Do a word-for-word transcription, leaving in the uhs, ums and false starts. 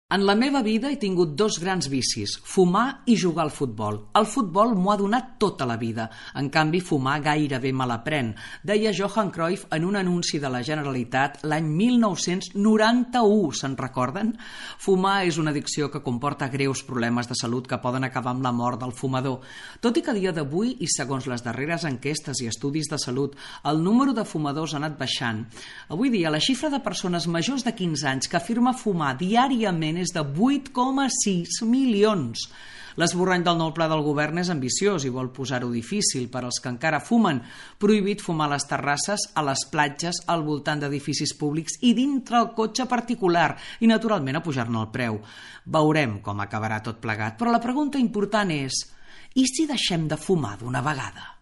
En la meva vida he tingut dos grans vicis, fumar i jugar al futbol. El futbol m'ho ha donat tota la vida. En canvi, fumar gairebé me l'aprèn, deia Johan Cruyff en un anunci de la Generalitat l'any mil nou-cents noranta-u, se'n recorden? Fumar és una addicció que comporta greus problemes de salut que poden acabar amb la mort del fumador. Tot i que a dia d'avui, i segons les darreres enquestes i estudis de salut, el número de fumadors ha anat baixant. Avui dia, la xifra de persones majors de quinze anys que afirma fumar diàriament és de vuit coma sis milions. L'esborrany del nou pla del govern és ambiciós i vol posar-ho difícil per als que encara fumen. Prohibit fumar a les terrasses, a les platges, al voltant d'edificis públics i dintre el cotxe particular i, naturalment, a pujar-ne el preu. Veurem com acabarà tot plegat, però la pregunta important és: i si deixem de fumar d'una vegada?